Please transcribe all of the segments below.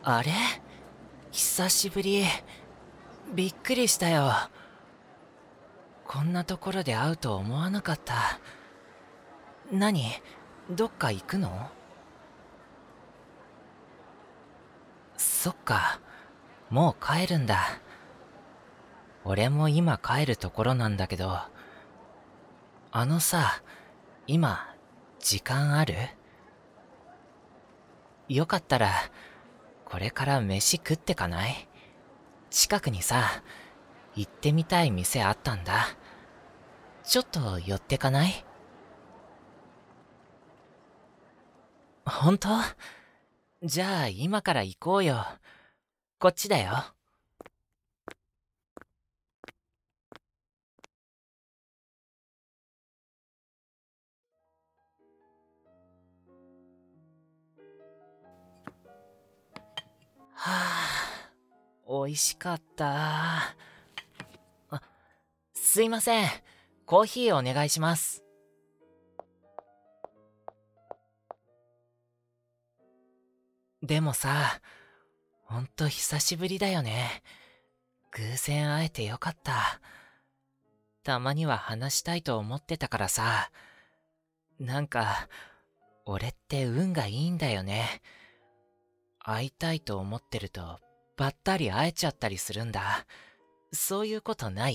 あれ？久しぶり。びっくりしたよ。こんなところで会うと思わなかった。何？どっか行くの？そっか、もう帰るんだ。俺も今帰るところなんだけど、あのさ、今、時間ある？よかったら、これから飯食ってかない？近くにさ、行ってみたい店あったんだ。ちょっと寄ってかない？本当？じゃあ今から行こうよ。こっちだよ。はあ、美味しかった。すいません。コーヒーお願いします。でもさ、ほんと久しぶりだよね。偶然会えてよかった。たまには話したいと思ってたからさ。なんか、俺って運がいいんだよね。会いたいと思ってると、ばったり会えちゃったりするんだ。そういうことない？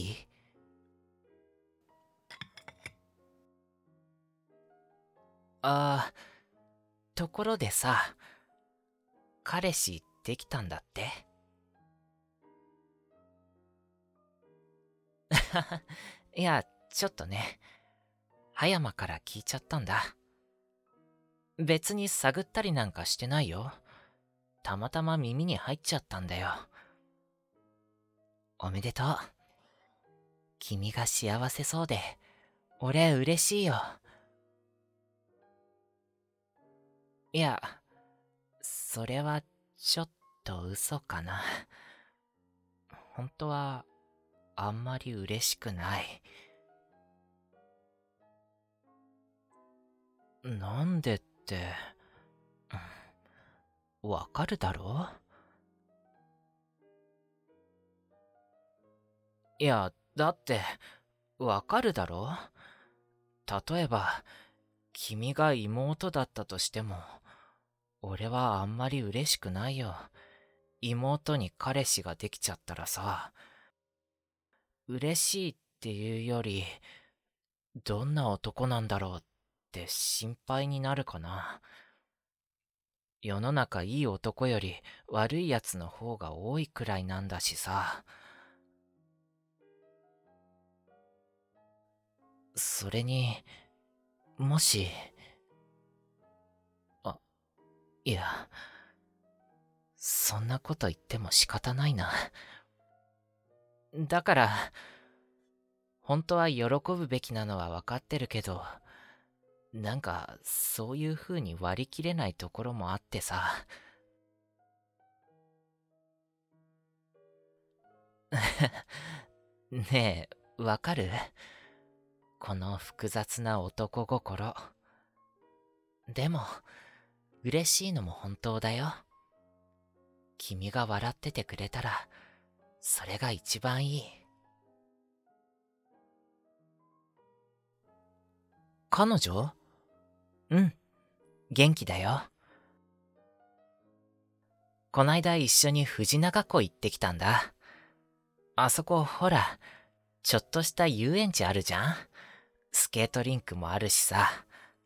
あー、ところでさ、彼氏できたんだって？いや、ちょっとね、葉山から聞いちゃったんだ。別に探ったりなんかしてないよ。たまたま耳に入っちゃったんだよ。おめでとう。君が幸せそうで、俺嬉しいよ。いや、それはちょっと嘘かな。本当は、あんまり嬉しくない。なんでって、わかるだろ？いや、だって、わかるだろ？例えば、君が妹だったとしても、俺はあんまり嬉しくないよ。妹に彼氏ができちゃったらさ、嬉しいっていうより、どんな男なんだろうって心配になるかな。世の中いい男より悪いやつの方が多いくらいなんだしさ。それに、もし、あ、いや、そんなこと言っても仕方ないな。だから、本当は喜ぶべきなのは分かってるけど、なんか、そういう風に割り切れないところもあってさ。ねえ、わかる？この複雑な男心。でも、嬉しいのも本当だよ。君が笑っててくれたら、それが一番いい。彼女？うん、元気だよ。こないだ一緒に藤永湖行ってきたんだ。あそこほら、ちょっとした遊園地あるじゃん？スケートリンクもあるしさ。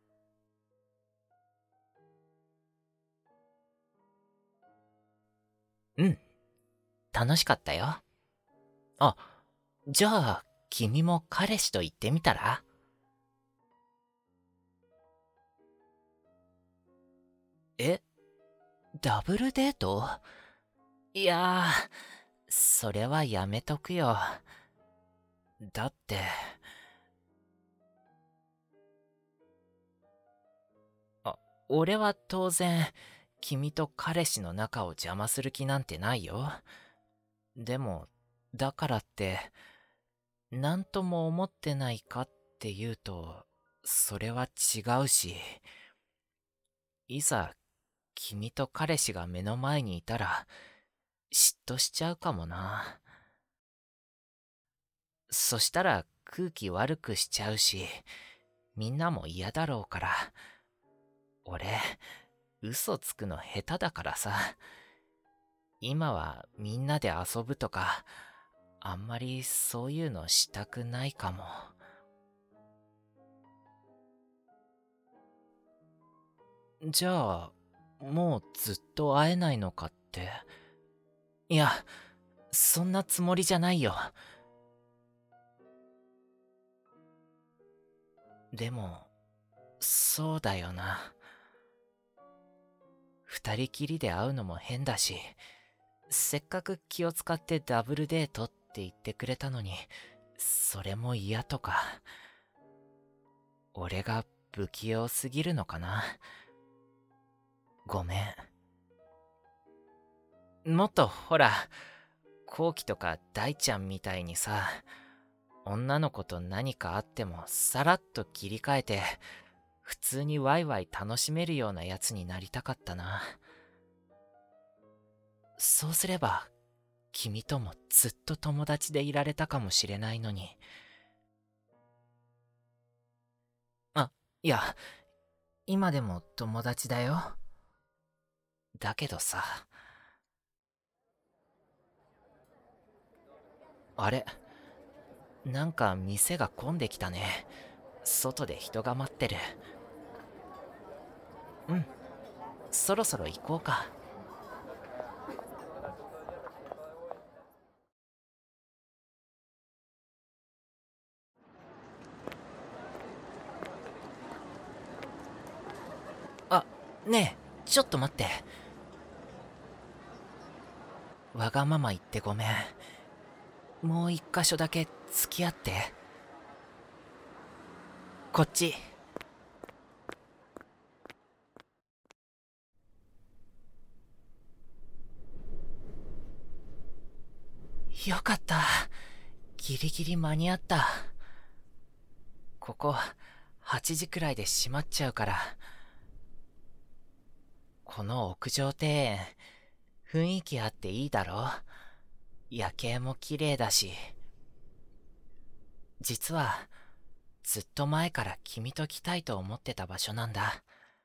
うん、楽しかったよ。あ、じゃあ、君も彼氏と行ってみたら？え、ダブルデート？いやー、それはやめとくよ。だって、あ、俺は当然、君と彼氏の仲を邪魔する気なんてないよ。でも、だからって、なんとも思ってないかって言うと、それは違うし、いざ君と彼氏が目の前にいたら嫉妬しちゃうかもな。そしたら空気悪くしちゃうし、みんなも嫌だろうから。俺、嘘つくの下手だからさ。今はみんなで遊ぶとか、あんまりそういうのしたくないかも。じゃあ、もうずっと会えないのかって。いや、そんなつもりじゃないよ。でも、そうだよな。二人きりで会うのも変だし、せっかく気を使ってダブルデートって言ってくれたのに、それも嫌とか。俺が不器用すぎるのかな。ごめん。もっとほら、コウキとか大ちゃんみたいにさ、女の子と何かあってもさらっと切り替えて、普通にワイワイ楽しめるようなやつになりたかったな。そうすれば、君ともずっと友達でいられたかもしれないのに。あ、いや、今でも友達だよ。だけどさ。あれ、なんか店が混んできたね。外で人が待ってる。うん、そろそろ行こうか。あ、ねえ、ちょっと待って。わがまま言ってごめん。もう一箇所だけ付き合って。こっち。よかった。ギリギリ間に合った。ここ、8時くらいで閉まっちゃうから。この屋上庭園、雰囲気あっていいだろ。夜景も綺麗だし。実は、ずっと前から君と来たいと思ってた場所なんだ。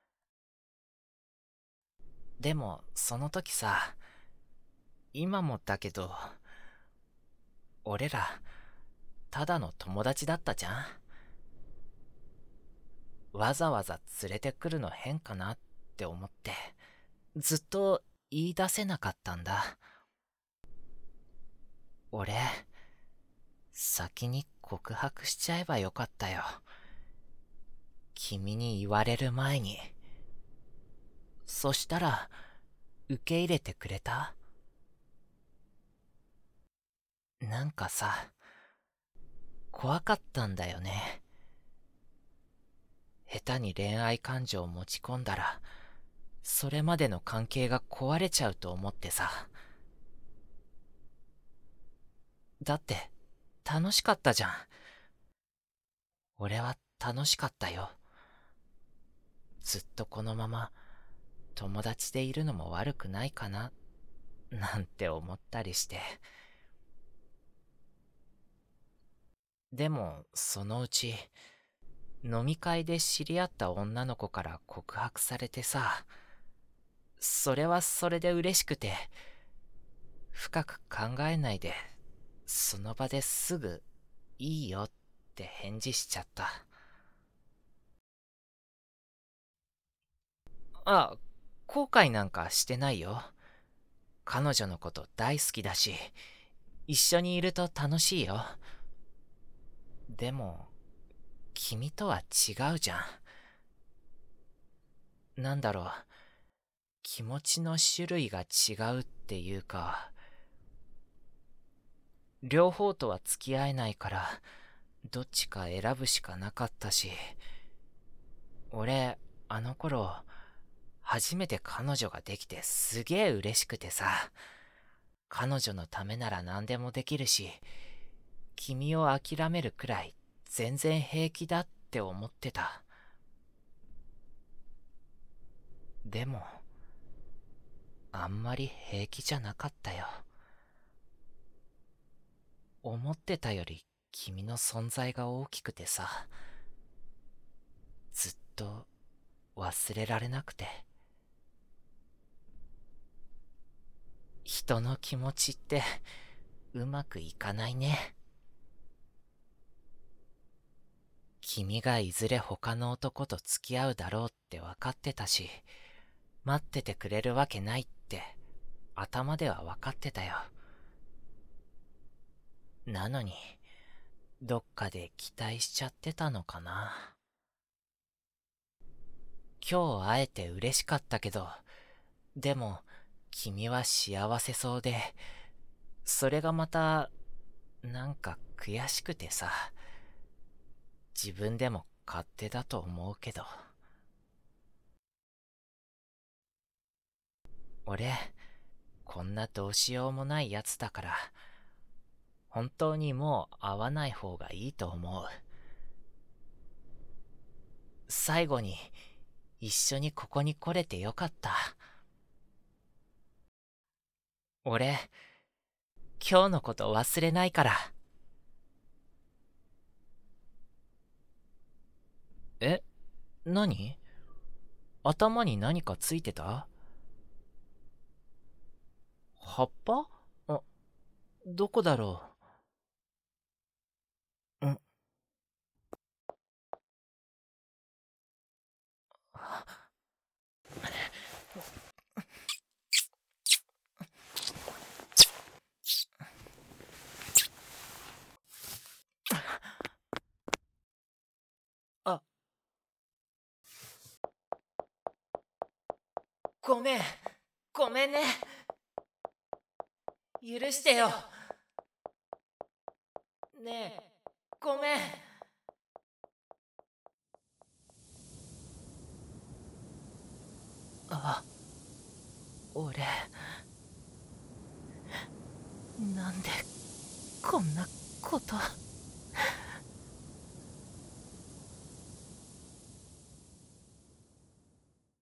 でも、その時さ、今もだけど、俺ら、ただの友達だったじゃん。わざわざ連れてくるの変かなって思って、ずっと言い出せなかったんだ。俺、先に告白しちゃえばよかったよ。君に言われる前に。そしたら、受け入れてくれた？なんかさ、怖かったんだよね。下手に恋愛感情を持ち込んだら、それまでの関係が壊れちゃうと思ってさ。だって、楽しかったじゃん。俺は楽しかったよ。ずっとこのまま、友達でいるのも悪くないかな、なんて思ったりして。でも、そのうち、飲み会で知り合った女の子から告白されてさ、それはそれで嬉しくて、深く考えないで、その場ですぐ、いいよって返事しちゃった。あ、後悔なんかしてないよ。彼女のこと大好きだし、一緒にいると楽しいよ。でも、君とは違うじゃん。なんだろう、気持ちの種類が違うっていうか、両方とは付き合えないから、どっちか選ぶしかなかったし、俺、あの頃、初めて彼女ができてすげえ嬉しくてさ、彼女のためなら何でもできるし、君を諦めるくらい全然平気だって思ってた。でも、 あんまり平気じゃなかったよ。思ってたより君の存在が大きくてさ、ずっと忘れられなくて。人の気持ちってうまくいかないね。君がいずれ他の男と付き合うだろうって分かってたし、待っててくれるわけないって頭では分かってたよ。なのに、どっかで期待しちゃってたのかな。今日会えて嬉しかったけど、でも君は幸せそうで、それがまたなんか悔しくてさ、自分でも勝手だと思うけど。俺、こんなどうしようもないやつだから、本当にもう会わない方がいいと思う。最後に一緒にここに来れてよかった。俺、今日のこと忘れないから。え、何？頭に何かついてた？葉っぱ？あ、どこだろう。あ、ごめん。ごめんね。許してよ。ねえ、ごめん。あ、俺、なんでこんなこと。